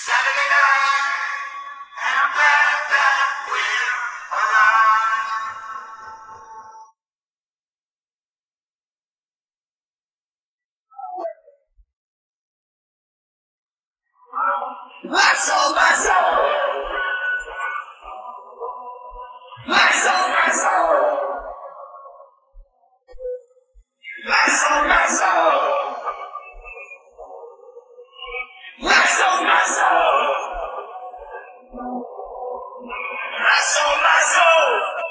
Saturday night, and I'm glad that we're alive. My soul, my soul, my soul, my soul, my soul, my soul, my soul, my soul, my soul, my soul.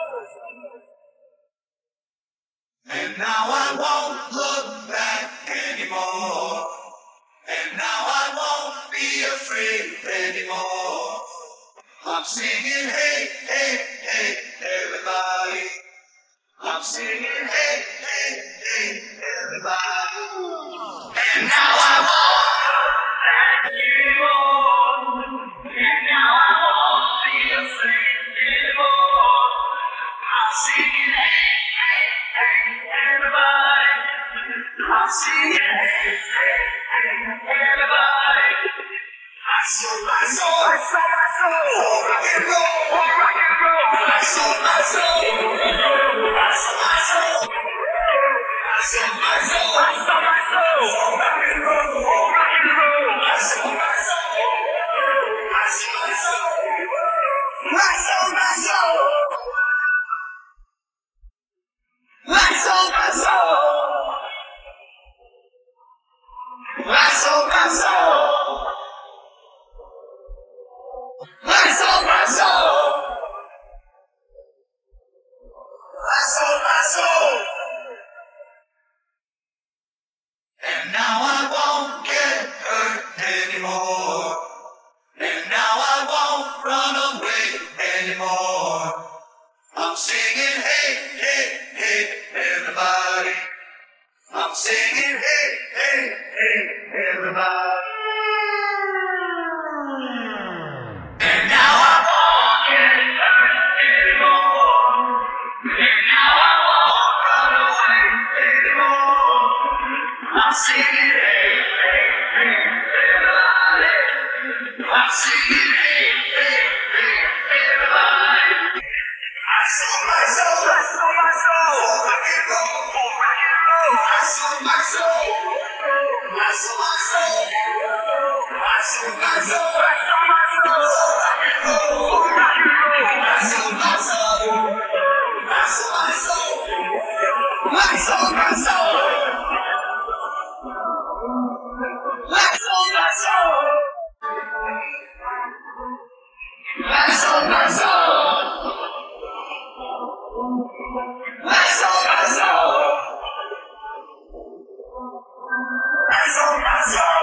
And now I won't look back anymore. And now I won't be afraid anymore. I'm singing, hey, hey, hey, everybody. I'm singing, hey, hey, hey, everybody. And now I won't anymore. And now I won't be afraid anymore. I'm singing, hey, hey, hey, everybody. I'm singing, hey, hey, hey, everybody. My soul, my soul, my soul, my soul, rock and roll, rock and roll. My soul, my soul, my soul, my soul, my soul, my soul, my soul, my soul, rock and roll, rock and roll. My soul, my soul, my soul, my soul, my soul, my soul, my soul, my soul, my soul, my soul. My soul, my soul, my soul, my soul. And now I won't get hurt anymore. And now I won't run away anymore. I'm singing, hey, hey, hey, everybody. I'm singing, hey, hey, hey, everybody. And now I won't get hurt anymore. And now I won't run away anymore. I'm singing, hey, hey, hey, everybody. I'm singing, hey, hey, hey, everybody. My soul, my soul, my soul, my soul, rock and roll, rock and roll. My soul, my soul, my soul, my soul, my soul, my soul, my soul, my soul, rock and roll, rock and roll. My soul, my soul, my soul, my soul, my soul, my soul, my soul, my soul, my soul, my soul. My soul, my soul, my soul, my soul.